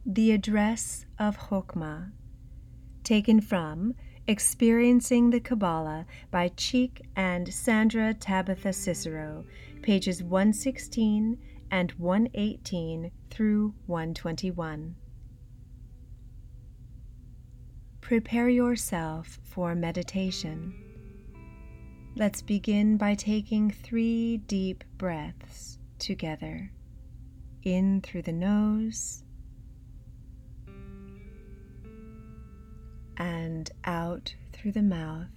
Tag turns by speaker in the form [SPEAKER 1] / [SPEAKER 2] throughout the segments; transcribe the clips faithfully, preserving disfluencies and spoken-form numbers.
[SPEAKER 1] The Address of Chokmah, taken from Experiencing the Kabbalah by Cheek and Sandra Tabitha Cicero, pages one sixteen and one eighteen through one twenty-one. Prepare yourself for meditation. Let's begin by taking three deep breaths together. In through the nose and out through the mouth.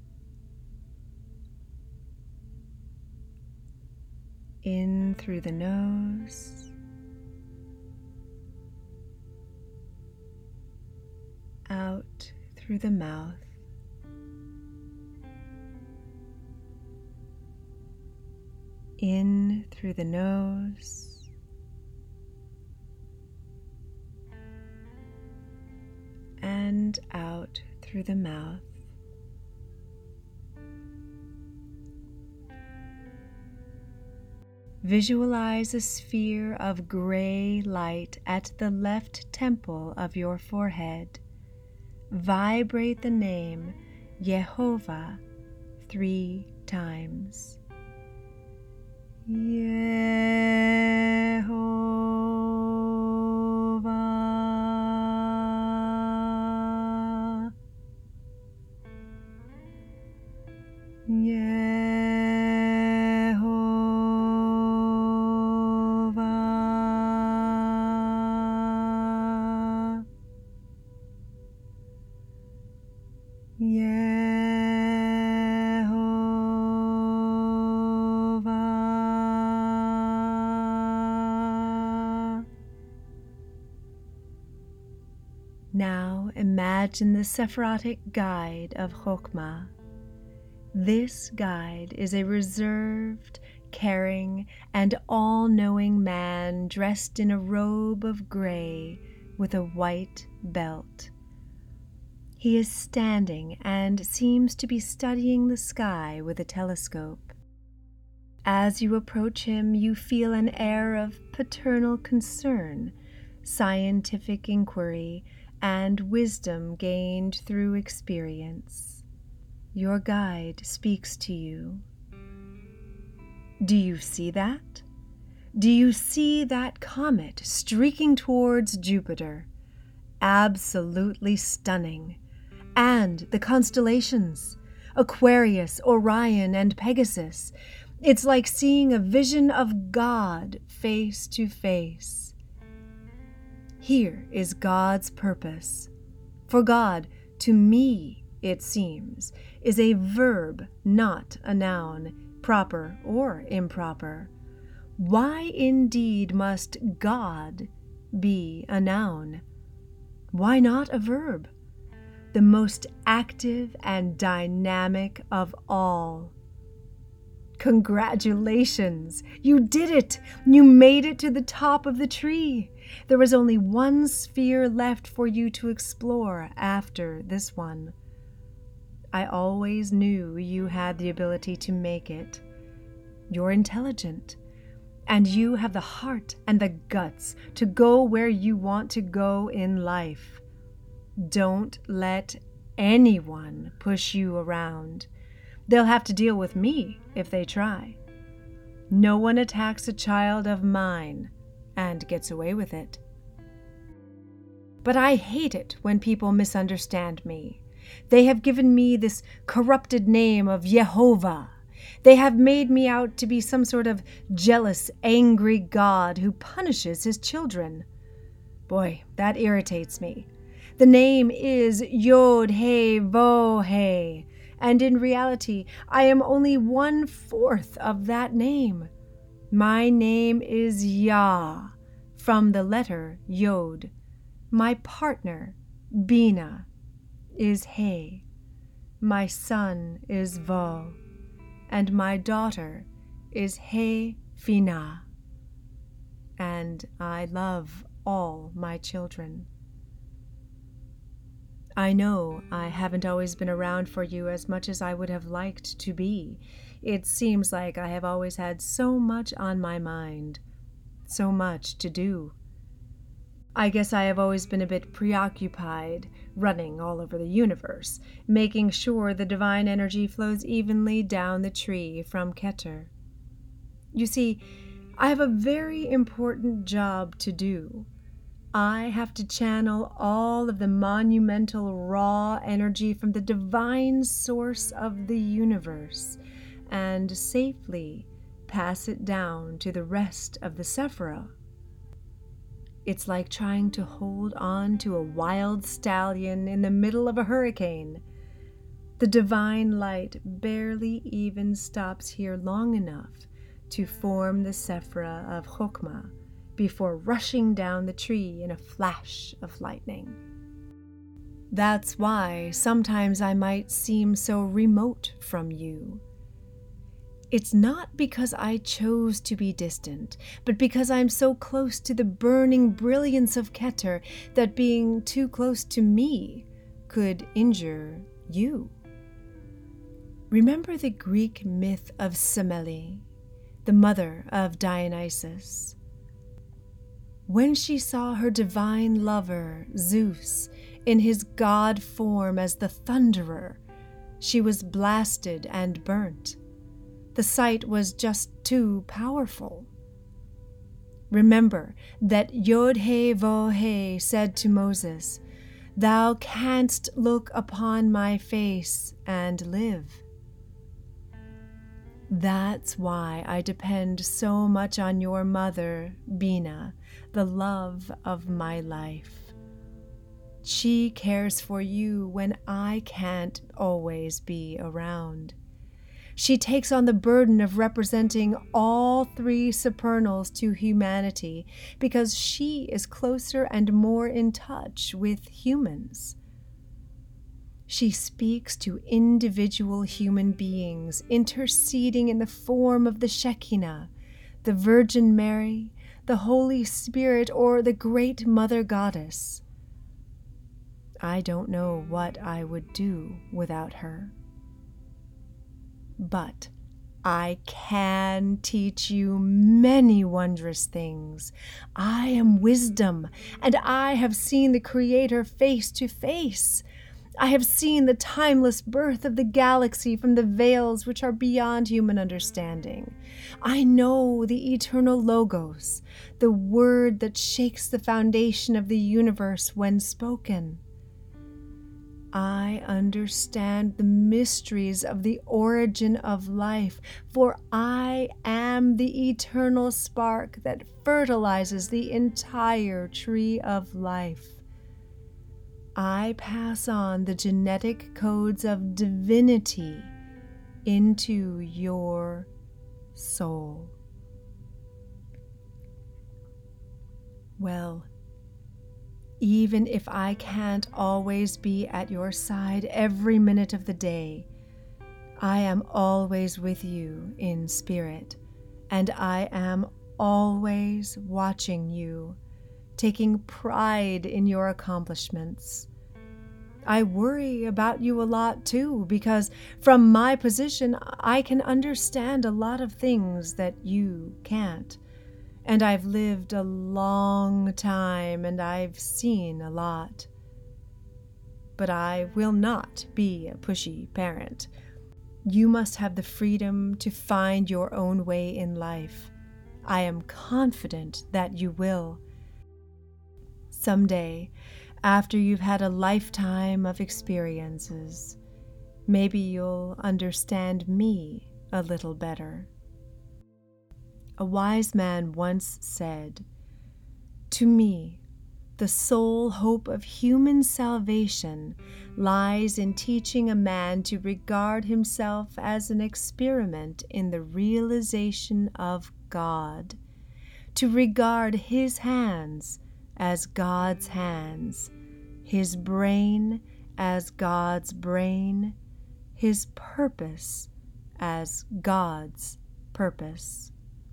[SPEAKER 1] In through the nose, out through the mouth. In through the nose, and out through the mouth. Visualize a sphere of gray light at the left temple of your forehead. Vibrate the name Yehovah three times. Yehovah, Yehovah, Yehovah. Now imagine the Sephirotic guide of Chokmah. This guide is a reserved, caring, and all-knowing man dressed in a robe of gray with a white belt. He is standing and seems to be studying the sky with a telescope. As you approach him, you feel an air of paternal concern, scientific inquiry, and wisdom gained through experience. Your guide speaks to you. Do you see that? Do you see that comet streaking towards Jupiter? Absolutely stunning. And the constellations, Aquarius, Orion, and Pegasus. It's like seeing a vision of God face to face. Here is God's purpose. For God, to me, it seems, is a verb, not a noun, proper or improper. Why indeed must God be a noun? Why not a verb? The most active and dynamic of all. Congratulations! You did it! You made it to the top of the tree. There was only one sphere left for you to explore after this one. I always knew you had the ability to make it. You're intelligent, and you have the heart and the guts to go where you want to go in life. Don't let anyone push you around. They'll have to deal with me if they try. No one attacks a child of mine and gets away with it. But I hate it when people misunderstand me. They have given me this corrupted name of Yehovah. They have made me out to be some sort of jealous, angry God who punishes his children. Boy, that irritates me. The name is Yod-He-Vo-He, and in reality, I am only one-fourth of that name. My name is Yah, from the letter Yod. My partner, Bina, is He. My son is Vo, and my daughter is He Fina. And I love all my children. I know I haven't always been around for you as much as I would have liked to be. It seems like I have always had so much on my mind, so much to do. I guess I have always been a bit preoccupied, running all over the universe, making sure the divine energy flows evenly down the tree from Keter. You see, I have a very important job to do. I have to channel all of the monumental raw energy from the divine source of the universe and safely pass it down to the rest of the Sephira. It's like trying to hold on to a wild stallion in the middle of a hurricane. The divine light barely even stops here long enough to form the Sephira of Chokmah before rushing down the tree in a flash of lightning. That's why sometimes I might seem so remote from you. It's not because I chose to be distant, but because I'm so close to the burning brilliance of Keter that being too close to me could injure you. Remember the Greek myth of Semele, the mother of Dionysus? When she saw her divine lover, Zeus, in his god form as the thunderer, she was blasted and burnt. The sight was just too powerful. Remember that Yod-Heh-Voh-Heh said to Moses, "Thou canst look upon my face and live." That's why I depend so much on your mother, Bina, the love of my life. She cares for you when I can't always be around. She takes on the burden of representing all three supernals to humanity because she is closer and more in touch with humans. She speaks to individual human beings, interceding in the form of the Shekinah, the Virgin Mary, the Holy Spirit, or the Great Mother Goddess. I don't know what I would do without her. But I can teach you many wondrous things. I am wisdom, and I have seen the Creator face to face. I have seen the timeless birth of the galaxy from the veils which are beyond human understanding. I know the eternal Logos, the word that shakes the foundation of the universe when spoken. I understand the mysteries of the origin of life, for I am the eternal spark that fertilizes the entire tree of life. I pass on the genetic codes of divinity into your soul. Well, even if I can't always be at your side every minute of the day, I am always with you in spirit, and I am always watching you, taking pride in your accomplishments. I worry about you a lot too, because from my position, I can understand a lot of things that you can't. And I've lived a long time, and I've seen a lot. But I will not be a pushy parent. You must have the freedom to find your own way in life. I am confident that you will. Someday, after you've had a lifetime of experiences, maybe you'll understand me a little better. A wise man once said, "To me, the sole hope of human salvation lies in teaching a man to regard himself as an experiment in the realization of God, to regard his hands as God's hands, his brain as God's brain, his purpose as God's purpose.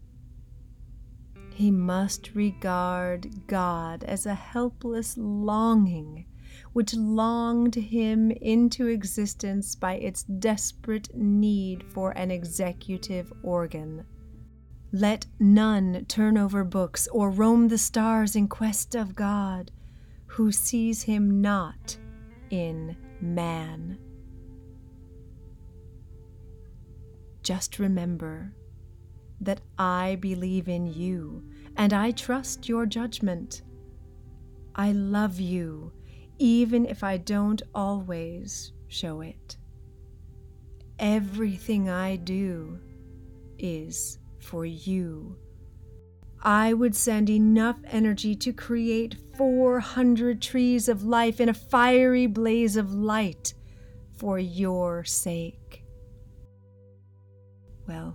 [SPEAKER 1] He must regard God as a helpless longing, which longed him into existence by its desperate need for an executive organ. Let none turn over books or roam the stars in quest of God, who sees him not in man. Just remember that I believe in you and I trust your judgment. I love you, even if I don't always show it. Everything I do is for you. I would send enough energy to create four hundred trees of life in a fiery blaze of light for your sake. Well,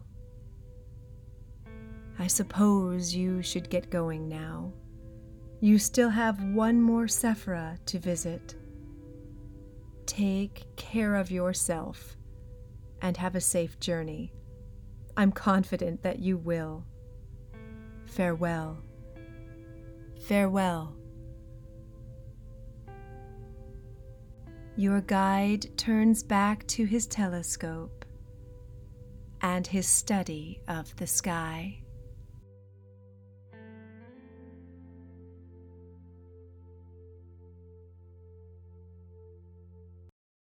[SPEAKER 1] I suppose you should get going now. You still have one more Sephira to visit. Take care of yourself and have a safe journey. I'm confident that you will. Farewell. Farewell. Your guide turns back to his telescope and his study of the sky.